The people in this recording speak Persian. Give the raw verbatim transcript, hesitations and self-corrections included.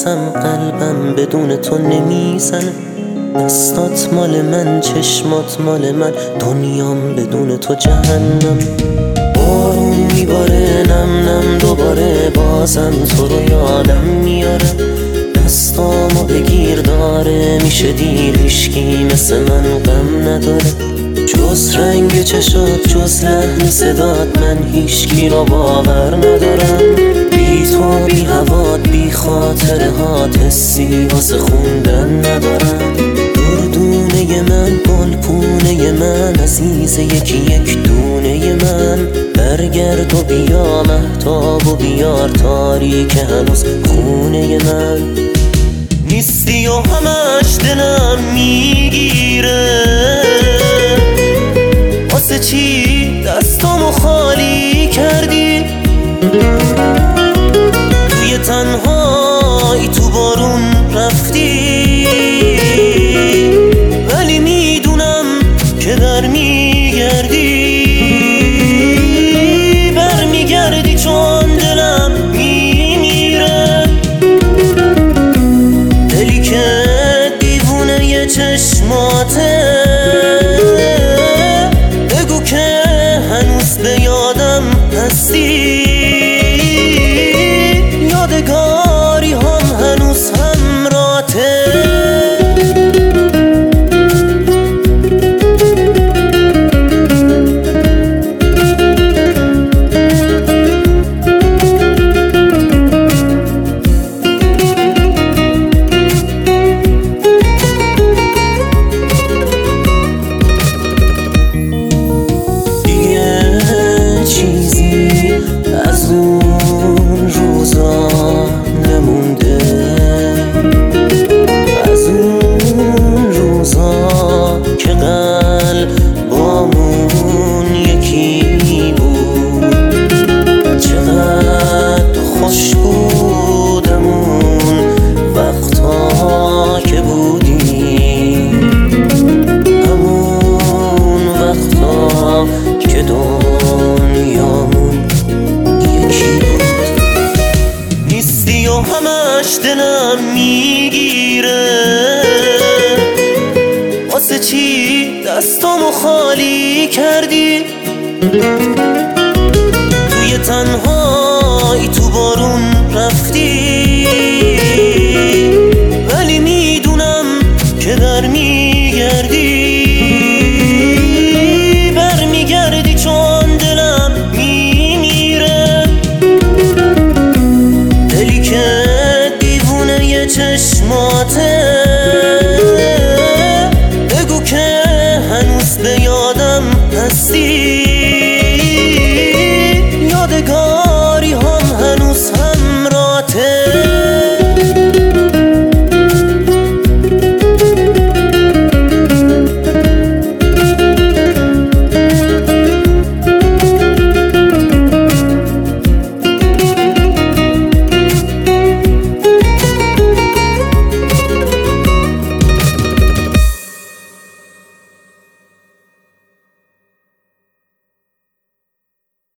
بازم قلبم بدون تو نمیزنه. دستات مال من، چشمات مال من، دنیام بدون تو جهنم. بارون میباره نم نم دوباره، بازم تو رو یادم میاره. دستامو بگیر داره میشه دیر، هیشکی مثل من غم نداره. جز رنگ چشات، جز لحن صدات، من هیشکی رو باور ندارم. بی تو بی هوات، بی خاطره هات، حسی واسه خوندن ندارم. دردونه من، گلپونه من، عزیز یکی یک دونه من. برگرد و بیا مهتاب و بیار تاریک هنوز خونه من. نیستی و همش دلم میگیره، واسه چی دستامو خالی کردی؟ توی تنهایی تو بارون رفتی، ولی میدونم که در میگردی. بر میگردی چون دلم میمیره. دلی که دیوونه ی چشماته، بگو که هنوز به یادم هستی. یادگاری هم هنوز همراته. همش دلم میگیره، واسه چی دستامو خالی کردی؟ توی تنهایی تو بارون رفتی،